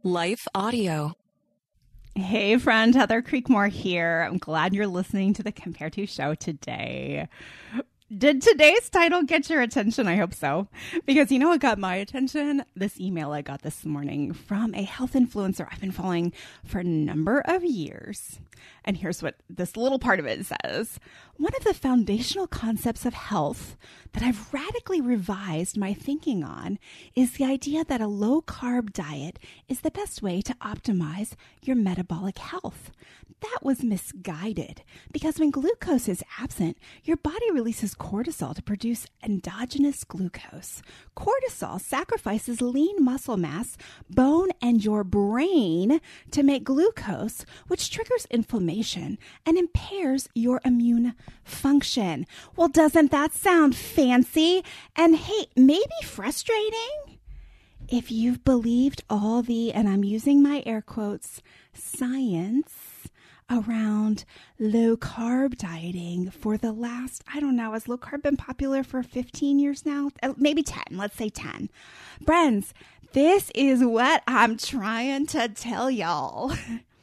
Life Audio. Hey friend, Heather Creekmore here. I'm glad you're listening to the Compare To show today. Did today's title get your attention? I hope so. Because you know what got my attention? This email I got this morning from a health influencer I've been following for a number of years. And here's what this little part of it says. One of the foundational concepts of health that I've radically revised my thinking on is the idea that a low-carb diet is the best way to optimize your metabolic health. That was misguided because when glucose is absent, your body releases cortisol to produce endogenous glucose. Cortisol sacrifices lean muscle mass, bone, and your brain to make glucose, which triggers inflammation and impairs your immune function. Well, doesn't that sound fancy? And hey, maybe frustrating? If you've believed all the, and I'm using my air quotes, science around low carb dieting for the last, I don't know, has low carb been popular for 15 years now? Maybe 10, let's say 10. Friends, this is what I'm trying to tell y'all.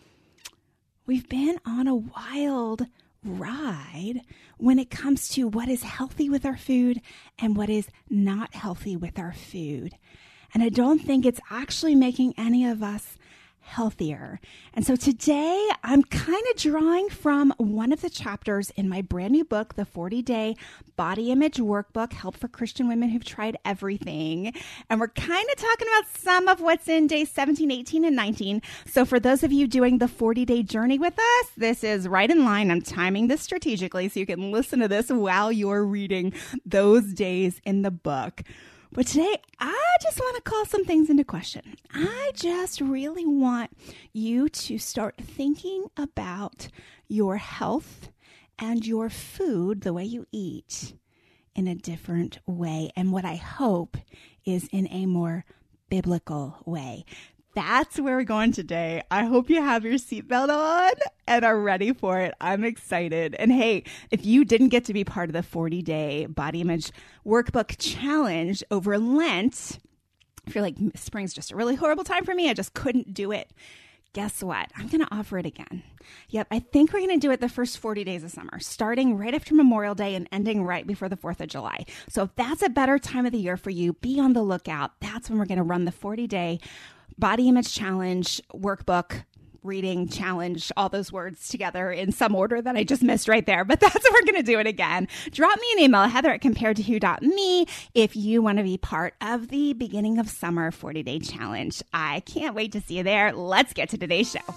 We've been on a wild ride when it comes to what is healthy with our food and what is not healthy with our food. And I don't think it's actually making any of us healthier. And so today I'm kind of drawing from one of the chapters in my brand new book, the 40-Day Body Image Workbook, Help for Christian Women Who've Tried Everything. And we're kind of talking about some of what's in days 17, 18, and 19. So for those of you doing the 40-day journey with us, this is right in line. I'm timing this strategically so you can listen to this while you're reading those days in the book. But today, I just want to call some things into question. I just really want you to start thinking about your health and your food, the way you eat, in a different way. And what I hope is in a more biblical way. That's where we're going today. I hope you have your seatbelt on and are ready for it. I'm excited. And hey, if you didn't get to be part of the 40-day body image workbook challenge over Lent, if you're like, spring's just a really horrible time for me, I just couldn't do it. Guess what? I'm going to offer it again. Yep, I think we're going to do it the first 40 days of summer, starting right after Memorial Day and ending right before the 4th of July. So if that's a better time of the year for you, be on the lookout. That's when we're going to run the 40-day Body Image Challenge workbook, reading challenge, all those words together in some order that I just missed right there. But that's what we're going to do it again. Drop me an email, heather@comparedtowho.me, if you want to be part of the beginning of summer 40-day challenge. I can't wait to see you there. Let's get to today's show.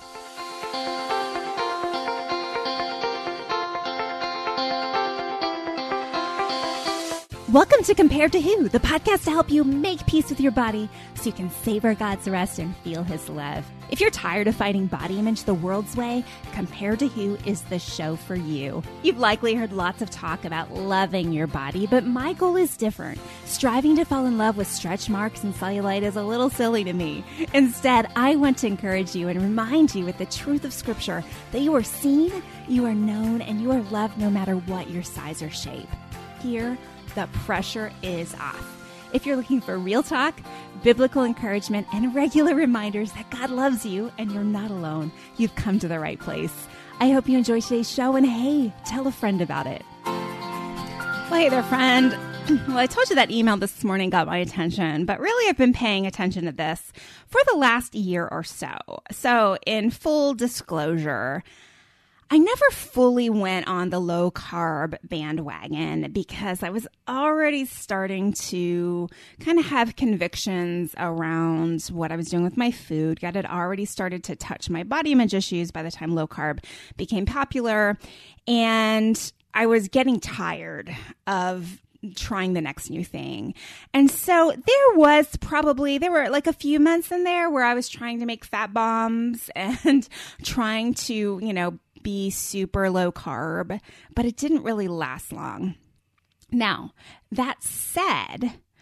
Welcome to Compare to Who, the podcast to help you make peace with your body so you can savor God's rest and feel His love. If you're tired of fighting body image the world's way, Compare to Who is the show for you. You've likely heard lots of talk about loving your body, but my goal is different. Striving to fall in love with stretch marks and cellulite is a little silly to me. Instead, I want to encourage you and remind you with the truth of Scripture that you are seen, you are known, and you are loved no matter what your size or shape. Here, the pressure is off. If you're looking for real talk, biblical encouragement, and regular reminders that God loves you and you're not alone, you've come to the right place. I hope you enjoy today's show, and hey, tell a friend about it. Well, hey there, friend. Well, I told you that email this morning got my attention, but really I've been paying attention to this for the last year or so. So in full disclosure, I never fully went on the low carb bandwagon because I was already starting to kind of have convictions around what I was doing with my food. God had already started to touch my body image issues by the time low carb became popular. And I was getting tired of trying the next new thing. And so there were like a few months in there where I was trying to make fat bombs and trying to, be super low carb, but it didn't really last long. Now, that said,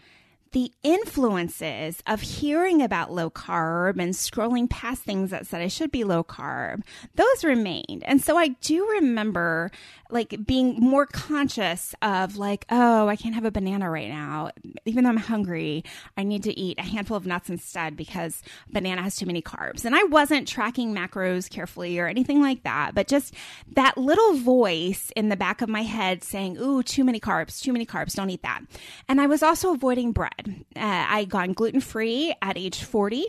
the influences of hearing about low carb and scrolling past things that said I should be low carb, those remained. And so I do remember like being more conscious of like, oh, I can't have a banana right now. Even though I'm hungry, I need to eat a handful of nuts instead because banana has too many carbs. And I wasn't tracking macros carefully or anything like that, but just that little voice in the back of my head saying, ooh, too many carbs, don't eat that. And I was also avoiding bread. I gone gluten-free at age 40.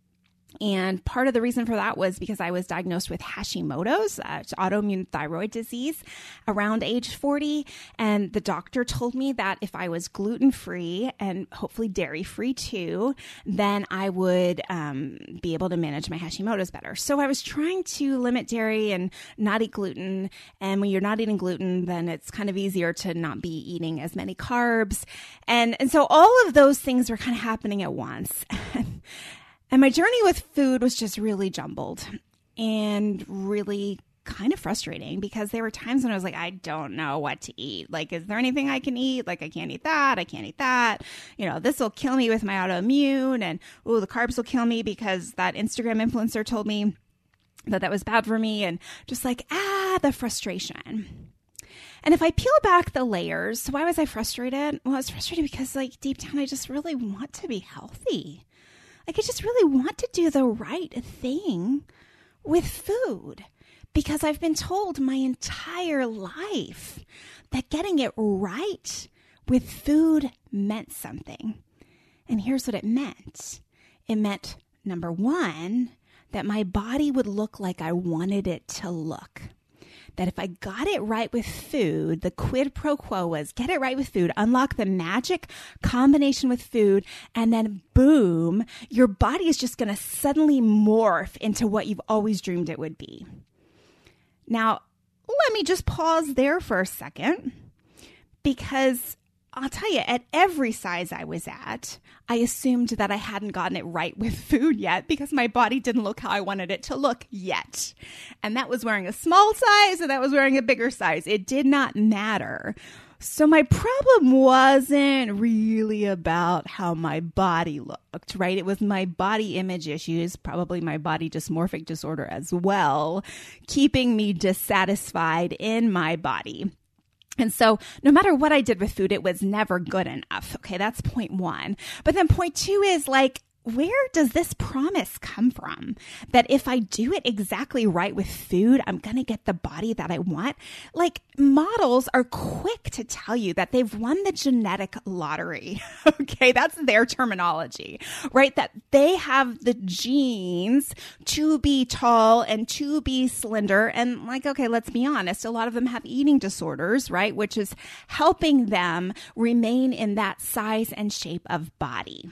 And part of the reason for that was because I was diagnosed with Hashimoto's, autoimmune thyroid disease, around age 40. And the doctor told me that if I was gluten-free and hopefully dairy-free too, then I would be able to manage my Hashimoto's better. So I was trying to limit dairy and not eat gluten. And when you're not eating gluten, then it's kind of easier to not be eating as many carbs. And so all of those things were kind of happening at once. And my journey with food was just really jumbled and really kind of frustrating because there were times when I was like, I don't know what to eat. Like, is there anything I can eat? Like, I can't eat that. I can't eat that. You know, this will kill me with my autoimmune. And, oh, the carbs will kill me because that Instagram influencer told me that was bad for me. And just like, the frustration. And if I peel back the layers, why was I frustrated? Well, I was frustrated because like deep down, I just really want to be healthy. Like, I just really want to do the right thing with food because I've been told my entire life that getting it right with food meant something. And here's what it meant. It meant, number one, that my body would look like I wanted it to look. That if I got it right with food, the quid pro quo was get it right with food, unlock the magic combination with food, and then boom, your body is just going to suddenly morph into what you've always dreamed it would be. Now, let me just pause there for a second because I'll tell you, at every size I was at, I assumed that I hadn't gotten it right with food yet because my body didn't look how I wanted it to look yet. And that was wearing a small size and that was wearing a bigger size. It did not matter. So my problem wasn't really about how my body looked, right? It was my body image issues, probably my body dysmorphic disorder as well, keeping me dissatisfied in my body. And so no matter what I did with food, it was never good enough. Okay, that's point one. But then point two is like, where does this promise come from? That if I do it exactly right with food, I'm going to get the body that I want? Like, models are quick to tell you that they've won the genetic lottery. Okay, that's their terminology, right? That they have the genes to be tall and to be slender. And like, okay, let's be honest, a lot of them have eating disorders, right? Which is helping them remain in that size and shape of body.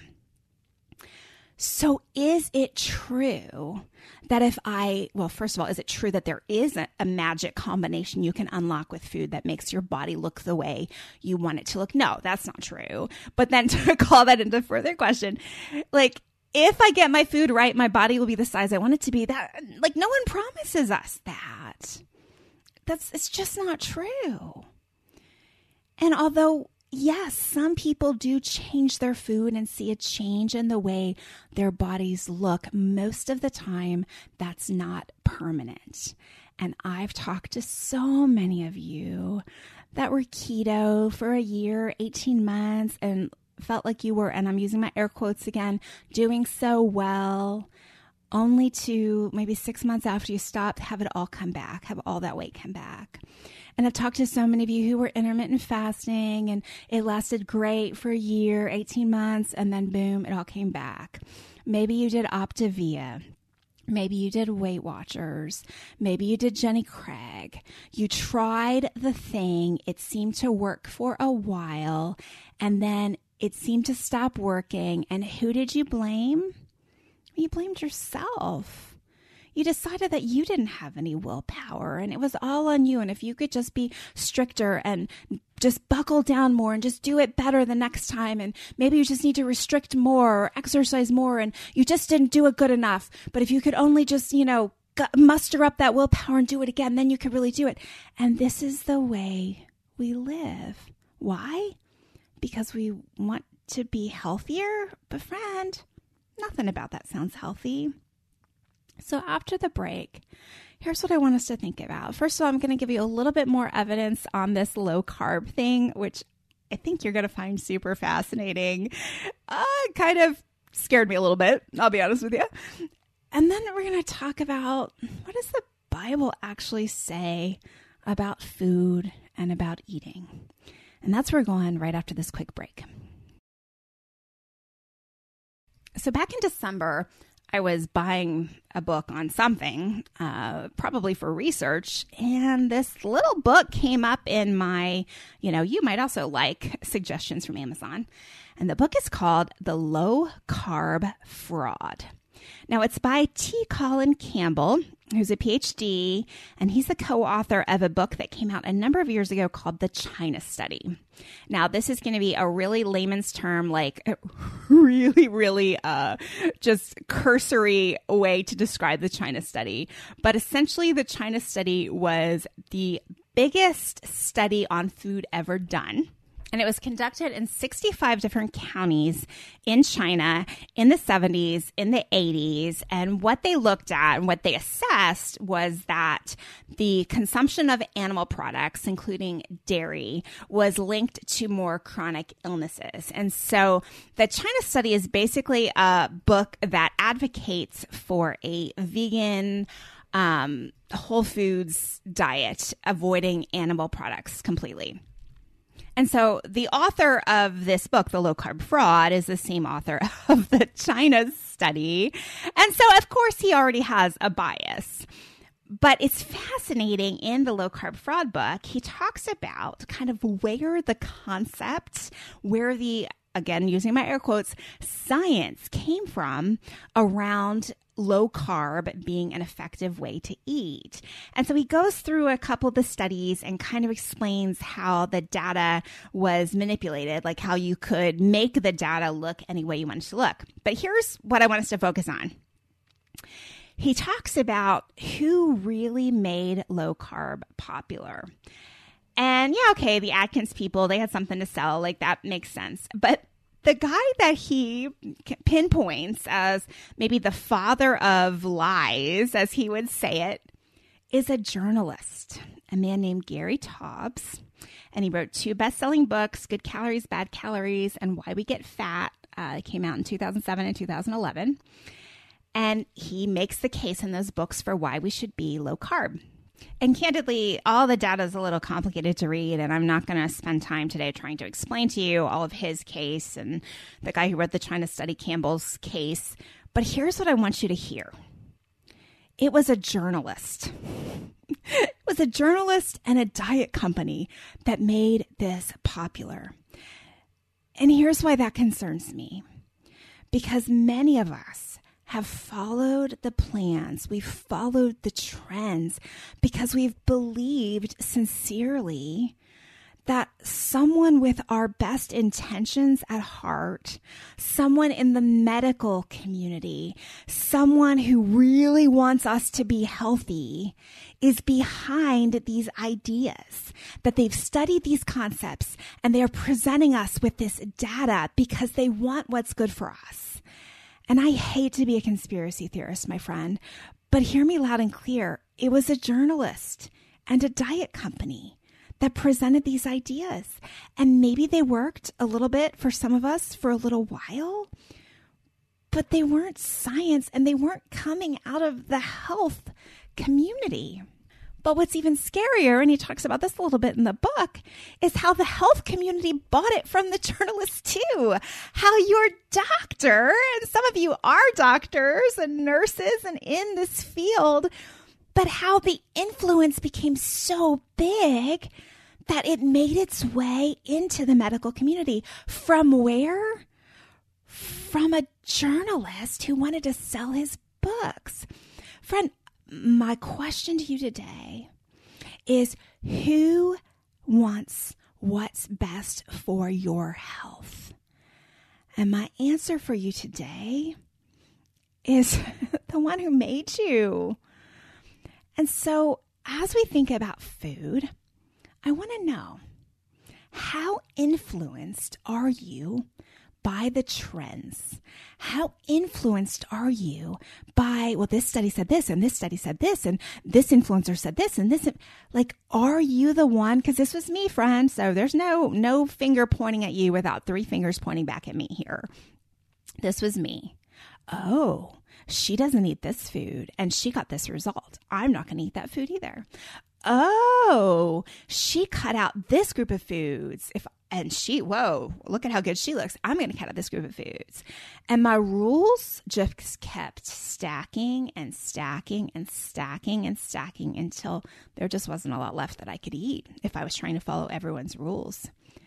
So is it true that first of all, is it true that there is a magic combination you can unlock with food that makes your body look the way you want it to look? No, that's not true. But then to call that into further question, like, if I get my food right, my body will be the size I want it to be. That, like, no one promises us that. It's just not true. And although, yes, some people do change their food and see a change in the way their bodies look, most of the time, that's not permanent. And I've talked to so many of you that were keto for a year, 18 months, and felt like you were, and I'm using my air quotes again, doing so well, only to maybe 6 months after you stopped, have it all come back, have all that weight come back. And I've talked to so many of you who were intermittent fasting and it lasted great for a year, 18 months, and then boom, it all came back. Maybe you did Optavia. Maybe you did Weight Watchers. Maybe you did Jenny Craig. You tried the thing. It seemed to work for a while, and then it seemed to stop working. And who did you blame? You blamed yourself. You decided that you didn't have any willpower and it was all on you. And if you could just be stricter and just buckle down more and just do it better the next time. And maybe you just need to restrict more or exercise more and you just didn't do it good enough. But if you could only just, muster up that willpower and do it again, then you could really do it. And this is the way we live. Why? Because we want to be healthier. But friend, nothing about that sounds healthy. So after the break, here's what I want us to think about. First of all, I'm going to give you a little bit more evidence on this low carb thing, which I think you're going to find super fascinating. Kind of scared me a little bit, I'll be honest with you. And then we're going to talk about, what does the Bible actually say about food and about eating? And that's where we're going right after this quick break. So back in December, I was buying a book on something, probably for research, and this little book came up in my, you might also like suggestions from Amazon. And the book is called The Low Carb Fraud. Now, it's by T. Colin Campbell, who's a PhD, and he's the co-author of a book that came out a number of years ago called The China Study. Now, this is going to be a really layman's term, like really just cursory way to describe the China Study. But essentially, the China Study was the biggest study on food ever done. And it was conducted in 65 different counties in China in the 70s, in the 80s. And what they looked at and what they assessed was that the consumption of animal products, including dairy, was linked to more chronic illnesses. And so the China Study is basically a book that advocates for a vegan, whole foods diet, avoiding animal products completely. And so the author of this book, The Low Carb Fraud, is the same author of the China Study. And so, of course, he already has a bias. But it's fascinating in the Low Carb Fraud book, he talks about kind of where the concept, where the, again, using my air quotes, science came from around low carb being an effective way to eat. And so he goes through a couple of the studies and kind of explains how the data was manipulated, like how you could make the data look any way you want it to look. But here's what I want us to focus on. He talks about who really made low carb popular. And yeah, okay, the Atkins people, they had something to sell, like that makes sense. But the guy that he pinpoints as maybe the father of lies, as he would say it, is a journalist, a man named Gary Taubes. And he wrote 2 best-selling books, Good Calories, Bad Calories, and Why We Get Fat. It came out in 2007 and 2011. And he makes the case in those books for why we should be low carb. And candidly, all the data is a little complicated to read, and I'm not going to spend time today trying to explain to you all of his case and the guy who wrote the China Study, Campbell's case. But here's what I want you to hear. It was a journalist. It was a journalist and a diet company that made this popular. And here's why that concerns me. Because many of us have followed the plans, we've followed the trends because we've believed sincerely that someone with our best intentions at heart, someone in the medical community, someone who really wants us to be healthy is behind these ideas, that they've studied these concepts and they are presenting us with this data because they want what's good for us. And I hate to be a conspiracy theorist, my friend, but hear me loud and clear. It was a journalist and a diet company that presented these ideas. And maybe they worked a little bit for some of us for a little while, but they weren't science and they weren't coming out of the health community. But what's even scarier, and he talks about this a little bit in the book, is how the health community bought it from the journalists too. How your doctor, and some of you are doctors and nurses and in this field, but how the influence became so big that it made its way into the medical community. From where? From a journalist who wanted to sell his books. Friend, my question to you today is, who wants what's best for your health? And my answer for you today is the one who made you. And so as we think about food, I want to know, how influenced are you by the trends? How influenced are you by, well, this study said this, and this study said this, and this influencer said this, and this, like, are you the one? Because this was me, friend. So there's no finger pointing at you without 3 fingers pointing back at me here. This was me. Oh, she doesn't eat this food and she got this result. I'm not going to eat that food either. Oh, she cut out this group of foods. Whoa, look at how good she looks. I'm going to cut out this group of foods. And my rules just kept stacking and stacking and stacking and stacking until there just wasn't a lot left that I could eat if I was trying to follow everyone's rules.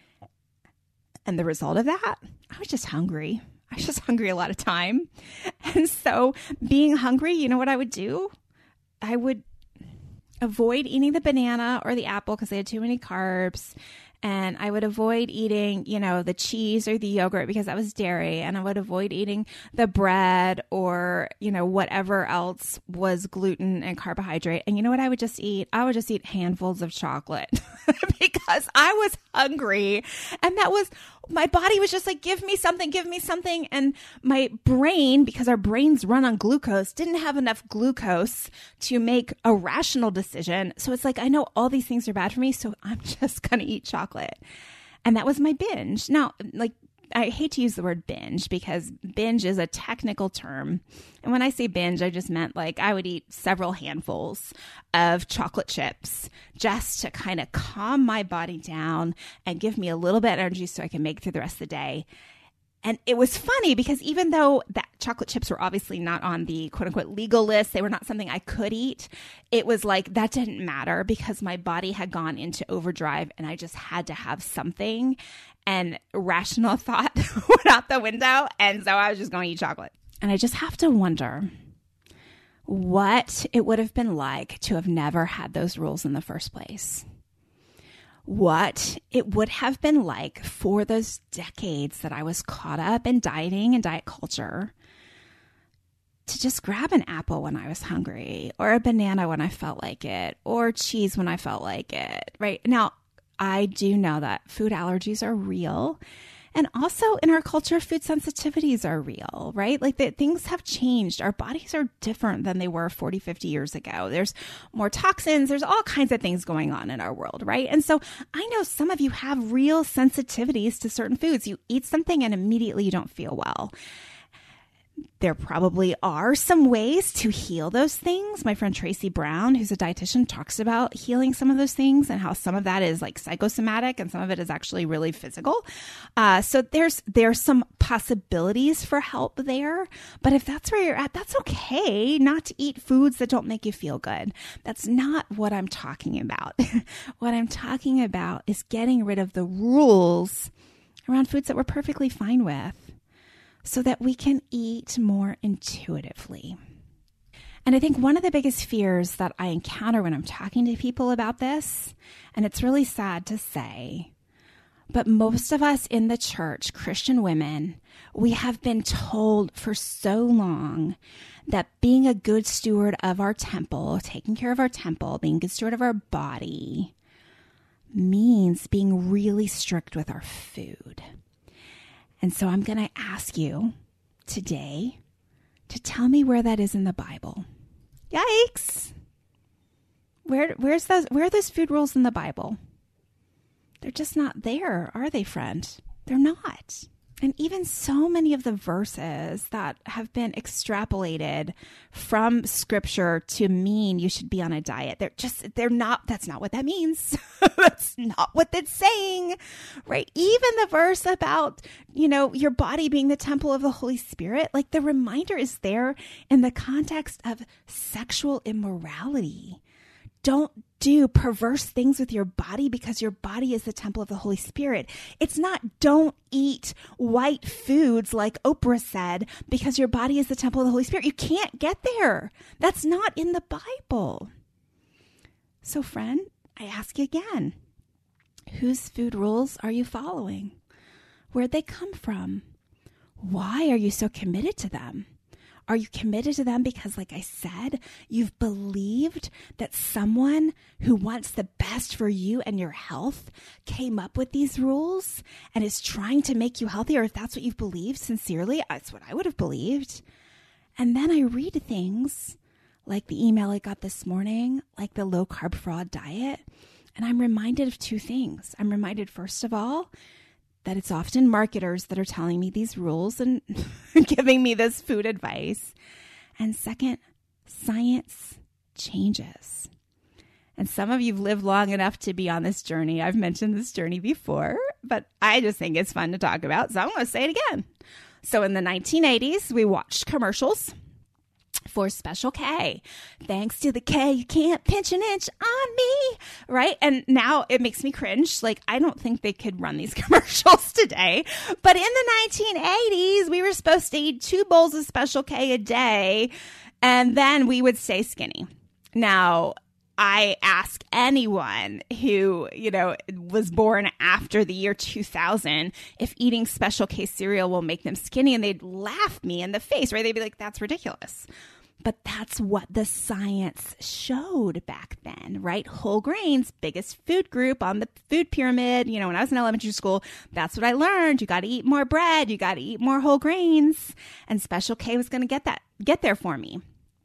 And the result of that, I was just hungry. I was just hungry a lot of time. And so being hungry, you know what I would do? I would avoid eating the banana or the apple because they had too many carbs. And I would avoid eating, the cheese or the yogurt because that was dairy. And I would avoid eating the bread or, whatever else was gluten and carbohydrate. And you know what I would just eat? I would just eat handfuls of chocolate because I was hungry. And my body was just like, give me something, give me something. And my brain, because our brains run on glucose, didn't have enough glucose to make a rational decision. So it's like, I know all these things are bad for me, so I'm just going to eat chocolate. And that was my binge. Now, I hate to use the word binge because binge is a technical term. And when I say binge, I just meant I would eat several handfuls of chocolate chips just to kind of calm my body down and give me a little bit of energy so I can make it through the rest of the day. And it was funny because even though that chocolate chips were obviously not on the quote unquote legal list, they were not something I could eat. It was like that didn't matter because my body had gone into overdrive and I just had to have something. And rational thought went out the window. And so I was just going to eat chocolate. And I just have to wonder what it would have been like to have never had those rules in the first place. What it would have been like for those decades that I was caught up in dieting and diet culture to just grab an apple when I was hungry or a banana when I felt like it or cheese when I felt like it, right? Now, I do know that food allergies are real. And also in our culture, food sensitivities are real, right? Things have changed. Our bodies are different than they were 40, 50 years ago. There's more toxins. There's all kinds of things going on in our world, right? And so I know some of you have real sensitivities to certain foods. You eat something and immediately you don't feel well. There probably are some ways to heal those things. My friend Tracy Brown, who's a dietitian, talks about healing some of those things and how some of that is psychosomatic and some of it is actually really physical. So there's some possibilities for help there. But if that's where you're at, that's okay not to eat foods that don't make you feel good. That's not what I'm talking about. What I'm talking about is getting rid of the rules around foods that we're perfectly fine with, so that we can eat more intuitively. And I think one of the biggest fears that I encounter when I'm talking to people about this, and it's really sad to say, but most of us in the church, Christian women, we have been told for so long that being a good steward of our temple, taking care of our temple, being a good steward of our body, means being really strict with our food. And so I'm going to ask you today to tell me where that is in the Bible. Yikes. Where are those food rules in the Bible? They're just not there, are they, friend? They're not. And even so many of the verses that have been extrapolated from scripture to mean you should be on a diet, they're not, that's not what that means. That's not what that's saying, right? Even the verse about, your body being the temple of the Holy Spirit, the reminder is there in the context of sexual immorality. Don't do perverse things with your body because your body is the temple of the Holy Spirit. It's not don't eat white foods like Oprah said because your body is the temple of the Holy Spirit. You can't get there. That's not in the Bible. So friend, I ask you again, whose food rules are you following? Where'd they come from? Why are you so committed to them? Are you committed to them because, like I said, you've believed that someone who wants the best for you and your health came up with these rules and is trying to make you healthier? If that's what you've believed sincerely, that's what I would have believed. And then I read things like the email I got this morning, like the low carb fraud diet. And I'm reminded of two things. I'm reminded, first of all, that it's often marketers that are telling me these rules and giving me this food advice. And second, science changes. And some of you've lived long enough to be on this journey. I've mentioned this journey before, but I just think it's fun to talk about. So I'm going to say it again. So in the 1980s, we watched commercials for Special K. Thanks to the K, you can't pinch an inch on me, right? And now it makes me cringe. Like, I don't think they could run these commercials today. But in the 1980s, we were supposed to eat 2 bowls of Special K a day, and then we would stay skinny. Now, I ask anyone who, was born after the year 2000 if eating Special K cereal will make them skinny, and they'd laugh me in the face, right? They'd be like, that's ridiculous. But that's what the science showed back then, right? Whole grains, biggest food group on the food pyramid. When I was in elementary school, that's what I learned. You got to eat more bread. You got to eat more whole grains. And Special K was going to get there for me.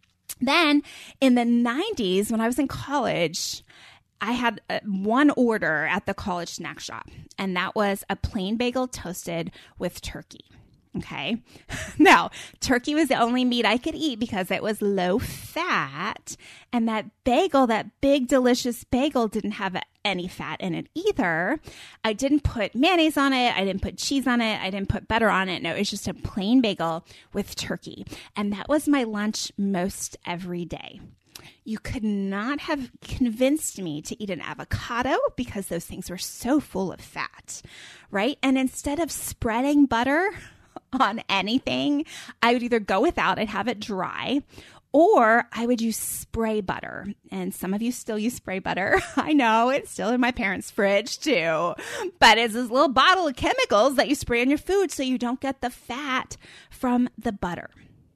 Then in the 90s, when I was in college, I had one order at the college snack shop, and that was a plain bagel toasted with turkey. Okay. Now, turkey was the only meat I could eat because it was low fat. And that bagel, that big, delicious bagel, didn't have any fat in it either. I didn't put mayonnaise on it. I didn't put cheese on it. I didn't put butter on it. No, it was just a plain bagel with turkey. And that was my lunch most every day. You could not have convinced me to eat an avocado because those things were so full of fat, right? And instead of spreading butter on anything, I would either go without it, have it dry, or I would use spray butter. And some of you still use spray butter. I know, it's still in my parents' fridge too. But it's this little bottle of chemicals that you spray on your food so you don't get the fat from the butter.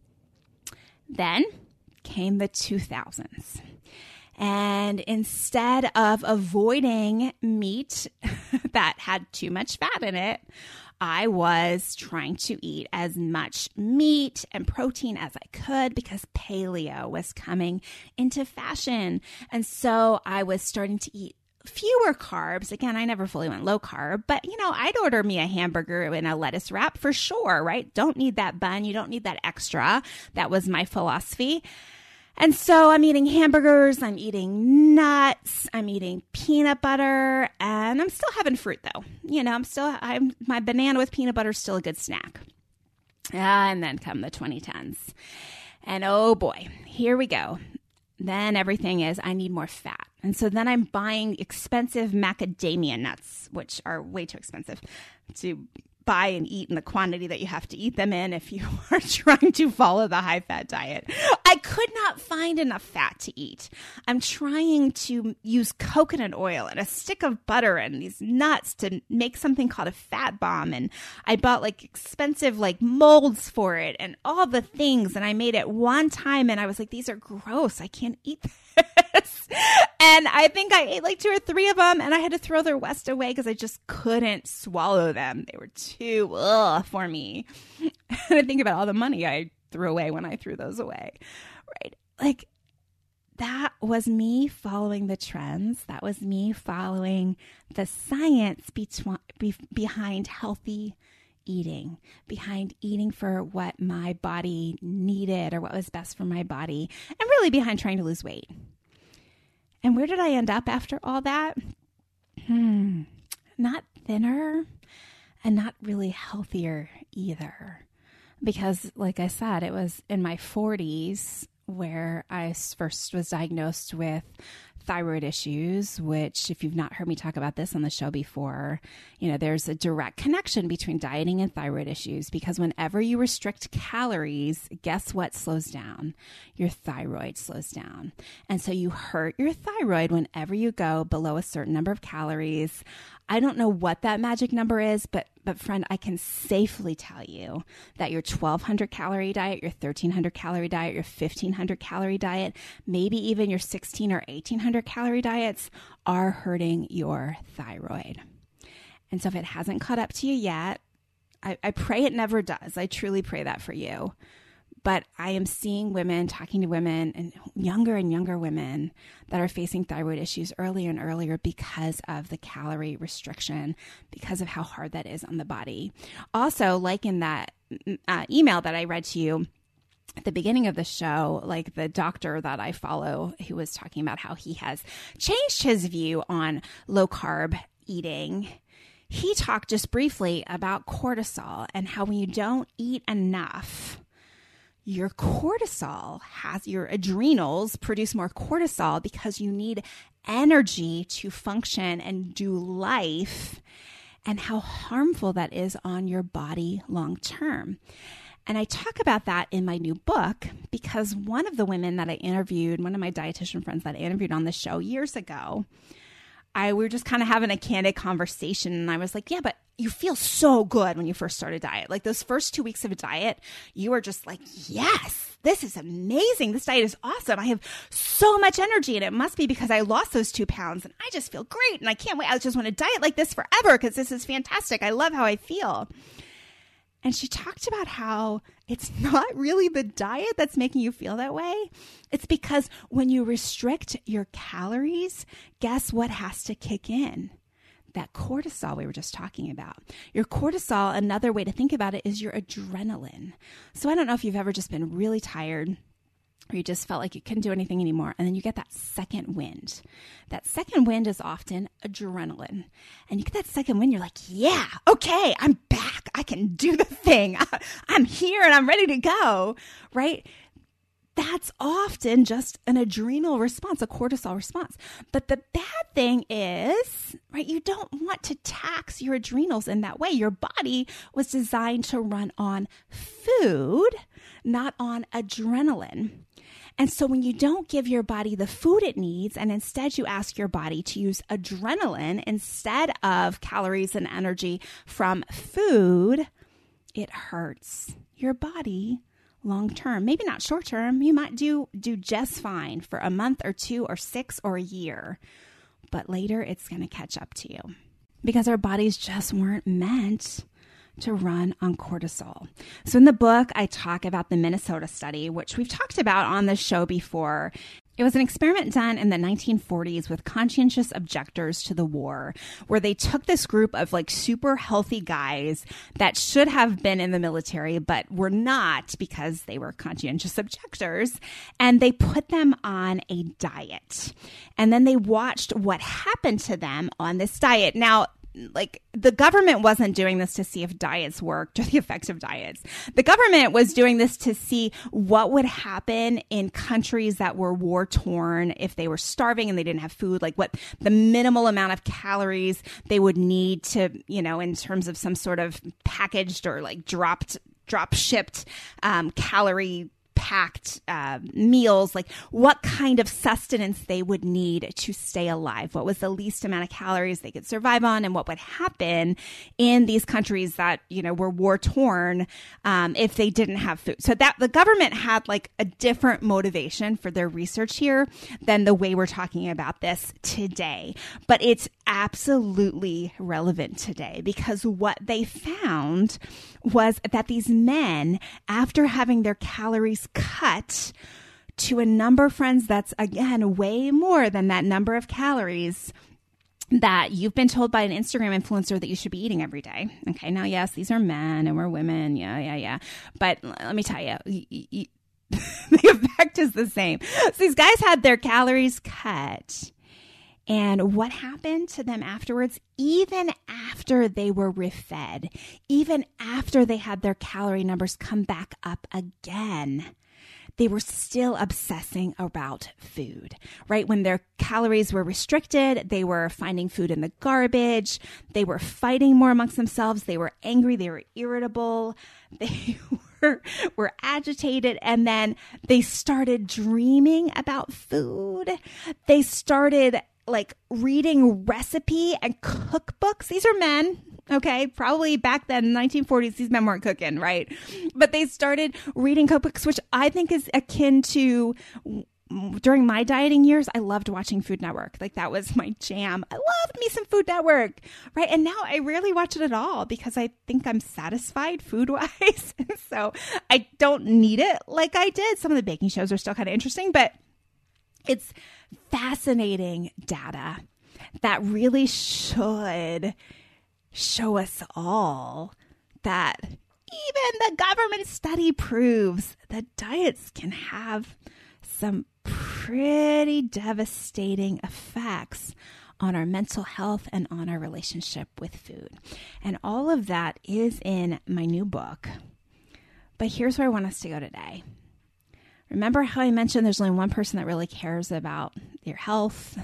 Then came the 2000s. And instead of avoiding meat that had too much fat in it, I was trying to eat as much meat and protein as I could because paleo was coming into fashion. And so I was starting to eat fewer carbs. Again, I never fully went low carb, but I'd order me a hamburger in a lettuce wrap for sure, right? Don't need that bun. You don't need that extra. That was my philosophy. And so I'm eating hamburgers, I'm eating nuts, I'm eating peanut butter, and I'm still having fruit though. My banana with peanut butter is still a good snack. And then come the 2010s. And oh boy, here we go. Then everything is, I need more fat. And so then I'm buying expensive macadamia nuts, which are way too expensive to buy and eat in the quantity that you have to eat them in if you are trying to follow the high-fat diet. I could not find enough fat to eat. I'm trying to use coconut oil and a stick of butter and these nuts to make something called a fat bomb. And I bought expensive molds for it and all the things. And I made it one time and I was like, these are gross. I can't eat this. And I think I ate 2 or 3 of them and I had to throw the rest away because I just couldn't swallow them. They were too for me. And I think about all the money I threw away when I threw those away, right? That was me following the trends. That was me following the science behind healthy eating, behind eating for what my body needed or what was best for my body, and really behind trying to lose weight. And where did I end up after all that? Not thinner and not really healthier either. Because like I said, it was in my 40s where I first was diagnosed with thyroid issues, which if you've not heard me talk about this on the show before, there's a direct connection between dieting and thyroid issues because whenever you restrict calories, guess what slows down? Your thyroid slows down. And so you hurt your thyroid whenever you go below a certain number of calories. I don't know what that magic number is, but friend, I can safely tell you that your 1,200 calorie diet, your 1,300 calorie diet, your 1,500 calorie diet, maybe even your 1,600 or 1,800 calorie diets are hurting your thyroid. And so if it hasn't caught up to you yet, I pray it never does. I truly pray that for you. But I am seeing women, talking to women and younger women that are facing thyroid issues earlier and earlier because of the calorie restriction, because of how hard that is on the body. Also, like in that email that I read to you at the beginning of the show, like the doctor that I follow who was talking about how he has changed his view on low carb eating. He talked just briefly about cortisol and how when you don't eat enough, your adrenals produce more cortisol because you need energy to function and do life, and how harmful that is on your body long term. And I talk about that in my new book because one of the women that I interviewed, one of my dietitian friends that I interviewed on the show years ago, we were just kind of having a candid conversation, and I was like, yeah, but you feel so good when you first start a diet. Like those first 2 weeks of a diet, you are just like, yes, this is amazing. This diet is awesome. I have so much energy, and it must be because I lost those 2 pounds and I just feel great and I can't wait. I just want to diet like this forever because this is fantastic. I love how I feel. And she talked about how it's not really the diet that's making you feel that way. It's because when you restrict your calories, guess what has to kick in? That cortisol we were just talking about. Your cortisol, another way to think about it, is your adrenaline. So I don't know if you've ever just been really tired, or you just felt like you couldn't do anything anymore, and then you get that second wind. That second wind is often adrenaline. And you get that second wind, you're like, yeah, okay, I'm back. I can do the thing. I'm here and I'm ready to go, right? That's often just an adrenal response, a cortisol response. But the bad thing is, right, you don't want to tax your adrenals in that way. Your body was designed to run on food, not on adrenaline. And so when you don't give your body the food it needs, and instead you ask your body to use adrenaline instead of calories and energy from food, it hurts your body long term. Maybe not short term. You might do just fine for a month or 2 or 6 or a year, but later it's going to catch up to you because our bodies just weren't meant to run on cortisol. So in the book, I talk about the Minnesota study, which we've talked about on the show before. It was an experiment done in the 1940s with conscientious objectors to the war, where they took this group of like super healthy guys that should have been in the military, but were not because they were conscientious objectors, and they put them on a diet. And then they watched what happened to them on this diet. Now, like the government wasn't doing this to see if diets worked or the effects of diets. The government was doing this to see what would happen in countries that were war torn if they were starving and they didn't have food, like what the minimal amount of calories they would need to, in terms of some sort of packaged or like drop shipped calorie packed meals, like what kind of sustenance they would need to stay alive, what was the least amount of calories they could survive on, and what would happen in these countries that, were war torn if they didn't have food. So that the government had like a different motivation for their research here than the way we're talking about this today. But it's absolutely relevant today because what they found was that these men, after having their calories cut to a number, friends, that's again way more than that number of calories that you've been told by an Instagram influencer that you should be eating every day. Okay, now, yes, these are men and we're women. Yeah. But let me tell you, the effect is the same. So these guys had their calories cut. And what happened to them afterwards, even after they were refed, even after they had their calorie numbers come back up again, they were still obsessing about food, right? When their calories were restricted, they were finding food in the garbage. They were fighting more amongst themselves. They were angry. They were irritable. They were agitated, and then they started dreaming about food. They started like reading recipe and cookbooks. These are men, okay? Probably back then in the 1940s, these men weren't cooking, right? But they started reading cookbooks, which I think is akin to during my dieting years, I loved watching Food Network. Like that was my jam. I loved me some Food Network, right? And now I rarely watch it at all because I think I'm satisfied food-wise. And so I don't need it like I did. Some of the baking shows are still kind of interesting, but it's fascinating data that really should show us all that even the government study proves that diets can have some pretty devastating effects on our mental health and on our relationship with food. And all of that is in my new book. But here's where I want us to go today. Remember how I mentioned there's only one person that really cares about your health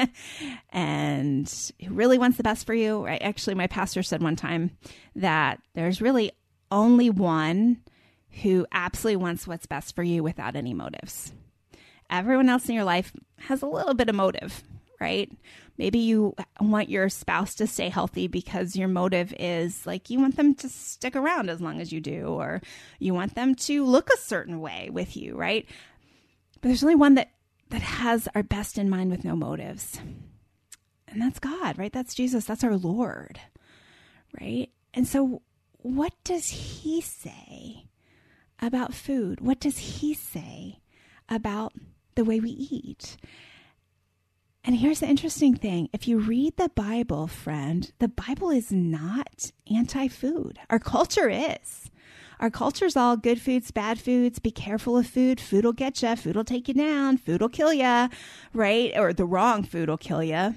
and who really wants the best for you, right? Actually, my pastor said one time that there's really only one who absolutely wants what's best for you without any motives. Everyone else in your life has a little bit of motive, right? Maybe you want your spouse to stay healthy because your motive is like you want them to stick around as long as you do, or you want them to look a certain way with you, right? But there's only one that has our best in mind with no motives. And that's God, right? That's Jesus. That's our Lord, right? And so what does he say about food? What does he say about the way we eat? And here's the interesting thing. If you read the Bible, friend, the Bible is not anti-food. Our culture is. Our culture's all good foods, bad foods, be careful of food. Food will get you. Food will take you down. Food will kill you, right? Or the wrong food will kill you.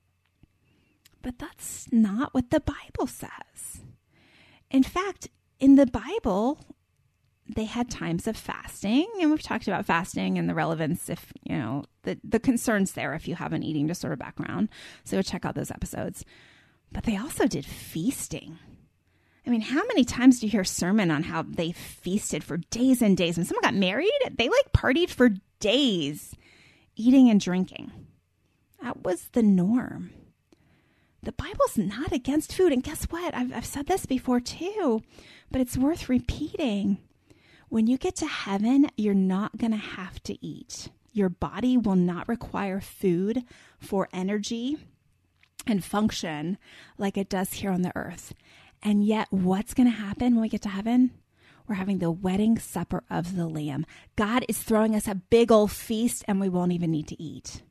But that's not what the Bible says. In fact, in the Bible, they had times of fasting, and we've talked about fasting and the relevance if, you know, the concerns there if you have an eating disorder background. So check out those episodes. But they also did feasting. I mean, how many times do you hear a sermon on how they feasted for days and days? When someone got married, they like partied for days, eating and drinking. That was the norm. The Bible's not against food. And guess what? I've said this before too, but it's worth repeating. When you get to heaven, you're not going to have to eat. Your body will not require food for energy and function like it does here on the earth. And yet, what's going to happen when we get to heaven? We're having the wedding supper of the Lamb. God is throwing us a big old feast, and we won't even need to eat.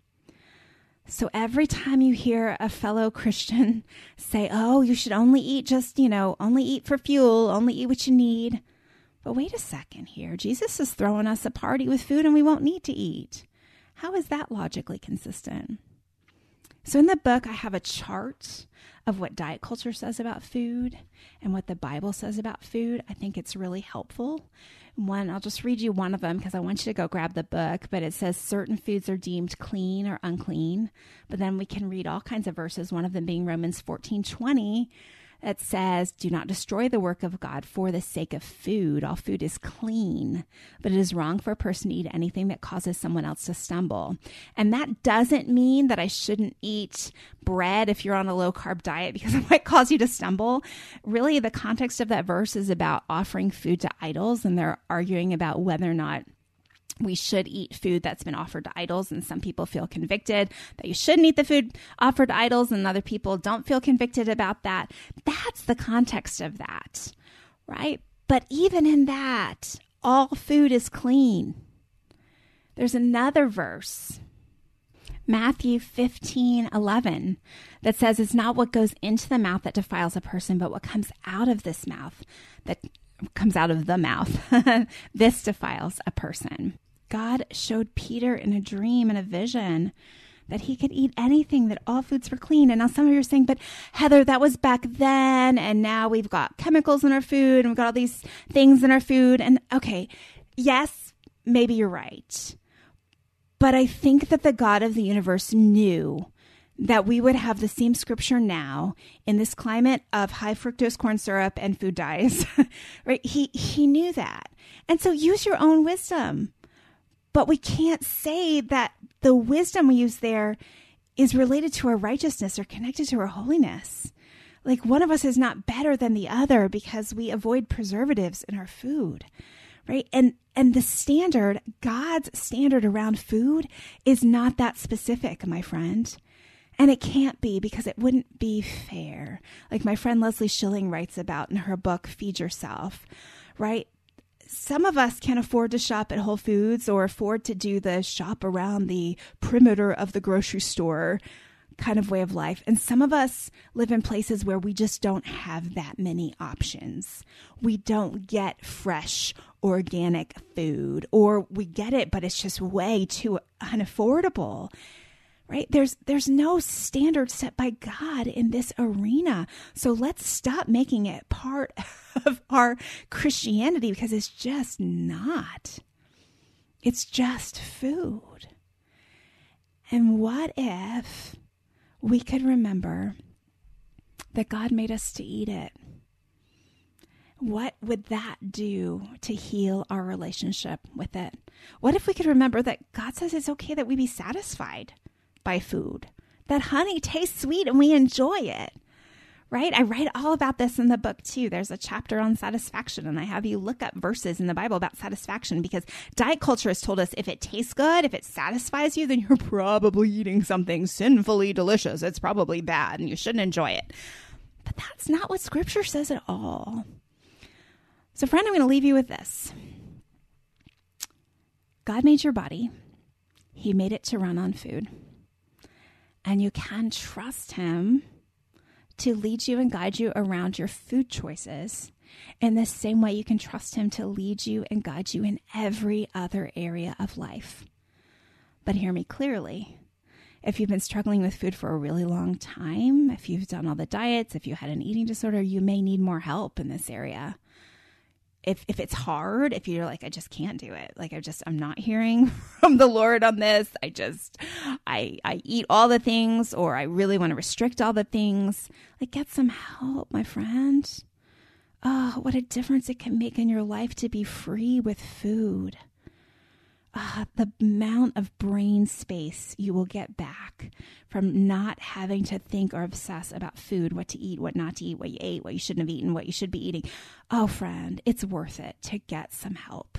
So every time you hear a fellow Christian say, oh, you should only eat just, only eat for fuel, only eat what you need. But wait a second here. Jesus is throwing us a party with food and we won't need to eat. How is that logically consistent? So in the book, I have a chart of what diet culture says about food and what the Bible says about food. I think it's really helpful. I'll just read you one of them because I want you to go grab the book, but it says certain foods are deemed clean or unclean. But then we can read all kinds of verses, one of them being Romans 14:20. That says, do not destroy the work of God for the sake of food. All food is clean, but it is wrong for a person to eat anything that causes someone else to stumble. And that doesn't mean that I shouldn't eat bread if you're on a low-carb diet because it might cause you to stumble. Really, the context of that verse is about offering food to idols, and they're arguing about whether or not we should eat food that's been offered to idols, and some people feel convicted that you shouldn't eat the food offered to idols, and other people don't feel convicted about that. That's the context of that, right? But even in that, all food is clean. There's another verse, Matthew 15:11, that says it's not what goes into the mouth that defiles a person, but what comes out of this mouth that comes out of the mouth. This defiles a person. God showed Peter in a dream and a vision that he could eat anything, that all foods were clean. And now some of you are saying, but Heather, that was back then. And now we've got chemicals in our food and we've got all these things in our food. And okay, yes, maybe you're right. But I think that the God of the universe knew that we would have the same scripture now in this climate of high fructose corn syrup and food dyes, right? He knew that. And so use your own wisdom. But we can't say that the wisdom we use there is related to our righteousness or connected to our holiness. Like one of us is not better than the other because we avoid preservatives in our food, right? And the standard, God's standard around food is not that specific, my friend. And it can't be because it wouldn't be fair. Like my friend Leslie Schilling writes about in her book, Feed Yourself, right? Some of us can't afford to shop at Whole Foods or afford to do the shop around the perimeter of the grocery store kind of way of life. And some of us live in places where we just don't have that many options. We don't get fresh, organic food, or we get it, but it's just way too unaffordable, right? There's no standard set by God in this arena. So let's stop making it part of our Christianity because it's just not. It's just food. And what if we could remember that God made us to eat it? What would that do to heal our relationship with it? What if we could remember that God says it's okay that we be satisfied by food, that honey tastes sweet and we enjoy it, right? I write all about this in the book too. There's a chapter on satisfaction, and I have you look up verses in the Bible about satisfaction because diet culture has told us if it tastes good, if it satisfies you, then you're probably eating something sinfully delicious. It's probably bad and you shouldn't enjoy it. But that's not what Scripture says at all. So friend, I'm going to leave you with this. God made your body. He made it to run on food. And you can trust him to lead you and guide you around your food choices in the same way you can trust him to lead you and guide you in every other area of life. But hear me clearly. If you've been struggling with food for a really long time, if you've done all the diets, if you had an eating disorder, you may need more help in this area. If it's hard, if you're like, I just can't do it. Like, I'm not hearing from the Lord on this. I eat all the things, or I really want to restrict all the things. Like, get some help, my friend. Oh, what a difference it can make in your life to be free with food. The amount of brain space you will get back from not having to think or obsess about food, what to eat, what not to eat, what you ate, what you shouldn't have eaten, what you should be eating. Oh, friend, it's worth it to get some help.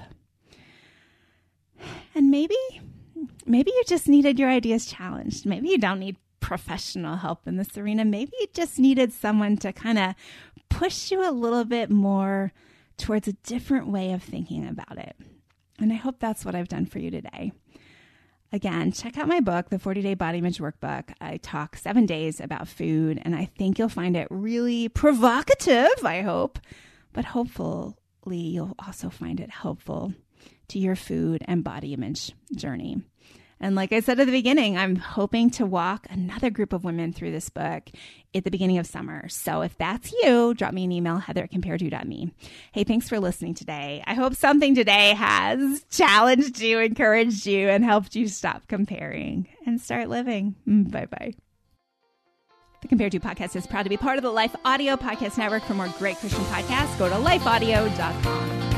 And maybe you just needed your ideas challenged. Maybe you don't need professional help in this arena. Maybe you just needed someone to kind of push you a little bit more towards a different way of thinking about it. And I hope that's what I've done for you today. Again, check out my book, the 40-Day Body Image Workbook. I talk 7 days about food, and I think you'll find it really provocative, I hope. But hopefully you'll also find it helpful to your food and body image journey. And like I said at the beginning, I'm hoping to walk another group of women through this book at the beginning of summer. So if that's you, drop me an email, heather@compareto.me. Hey, thanks for listening today. I hope something today has challenged you, encouraged you, and helped you stop comparing and start living. Bye-bye. The Compare To podcast is proud to be part of the Life Audio Podcast Network. For more great Christian podcasts, go to lifeaudio.com.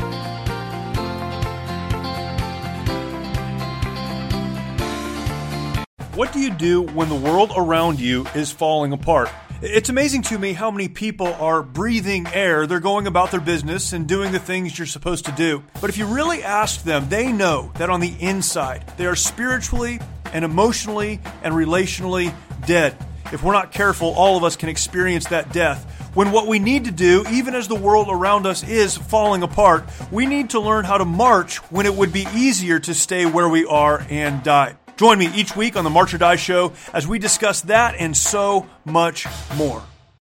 What do you do when the world around you is falling apart? It's amazing to me how many people are breathing air. They're going about their business and doing the things you're supposed to do. But if you really ask them, they know that on the inside, they are spiritually and emotionally and relationally dead. If we're not careful, all of us can experience that death. When what we need to do, even as the world around us is falling apart, we need to learn how to march when it would be easier to stay where we are and die. Join me each week on the March or Die Show as we discuss that and so much more.